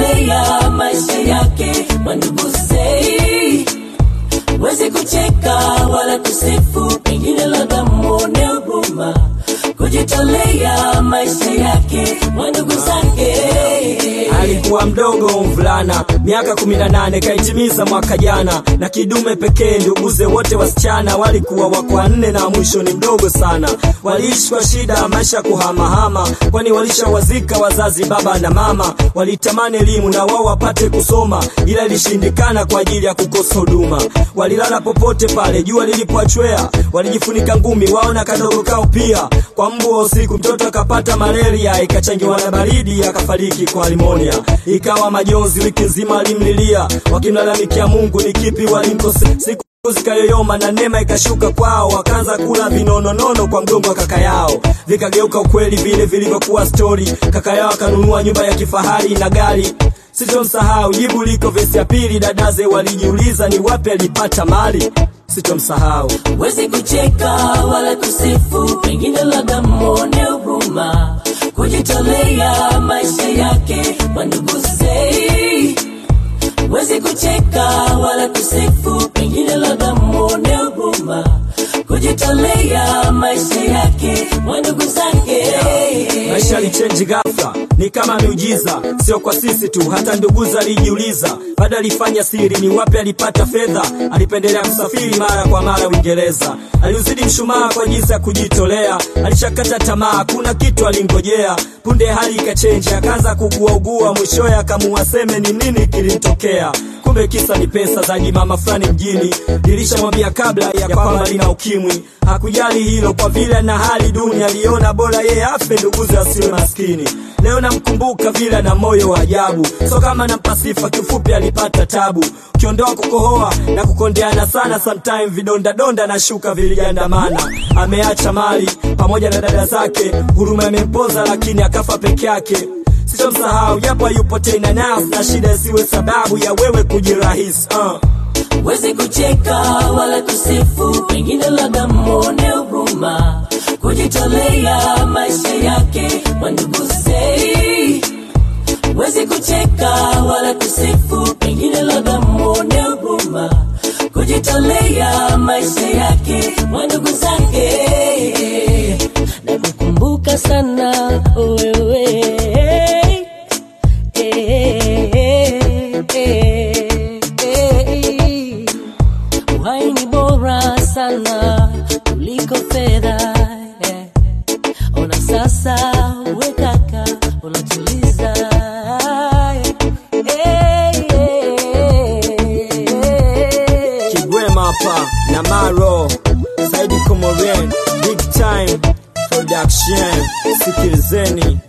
kujitolea maisha yake. Mandugu say, wezi kucheka wala kusifu, pengine labda muone huruma. Kujitolea maisha yake, mandugu zake. Alikuwa mdogo mvulana, miaka 18 kaitimiza mwaka jana. Na kidume pekee, nduguze wote wasichana walikuwa wako 4 na mwisho ni mdogo sana. Waliishi kwa shida, maisha kuhamahama, kwani walishawazika wazazi baba na mama. Walitamani elimu na wao wapate kusoma, ila ilishindikana kwa ajili ya kukosa huduma. Walilala popote pale jua lilipoachwea, walijifunika ngumi wao na kadogo kao pia. Kwa mbu wa usiku mtoto akapata malaria, ikachangiwa na baridi akafariki kwa limonia. Ikawa majonzi wiki nzima alimlilia, wakimlalamikia Mungu ni kipi walimkosea. Siku zikayoyoma na neema ikashuka kwao, wakaanza kula vinononono kwa mgongo wa kaka yao. Vikageuka ukweli vile vilivyokuwa story. Kaka yao akanunua nyumba ya kifahari na gari. Sitomsahau jibu liko vesi ya pili, dadaze walijiuliza ni wapi alipata mali. Sitomsahau. Wezi kucheka wala kusifu, pengine labda muone huruma. Kujitolea maisha yake, mandugu say, wezi kucheka wala kusifu, pengine labda muone huruma. Kujitolea maisha yake, mandugu zake. Maisha alichange ghafla, ni kama miujiza. Sio kwa sisi tu, hata nduguza alijiuliza. Baada alifanya siri ni wapi alipata fedha. Alipendelea kusafiri mara kwa mara Uingereza. Aliuzidi mshumaa kwa jinsi ya kujitolea. Alishakata tamaa, kuna kitu alingojea. Punde hali ikachange, akaanza kuugua. Mwishowe akamuaseme ni nini kilimtokea. Kumbe kisa ni pesa za mama fulani mjini. Nilishamwambia kabla ya kwamba lina ukimwi. Hakujali hilo kwa vile na hali duni, aliona bora yeye afe nduguze asiwe maskini. Leo namkumbuka vile na moyo wa ajabu. So kama nampa sifa, kifupi alipata tabu. Ukiondoa kukohoa na kukondeana sana, sometime vidonda donda na shuka vilijandamana. Ameacha mali pamoja na dada zake, huruma imempoza lakini akafa peke yake. Sitomsahau japo yupo tena nasi, na shida isiwe sababu ya wewe kujirahisi. Wezi kucheka wala kusifu, pengine labda muone huruma. Kujitolea maisha yake, mandugu say, wezi kucheka wala kusifu, pengine labda muone huruma. Kujitolea maisha yake, mandugu zake. Nakukumbuka sana wewe. Uhai ni bora sana kuliko fedha. Ona sasa we kaka unatuliza. Kigwema hapa na Maro Saidi Komorien, Big Time Production. Sikilizeni.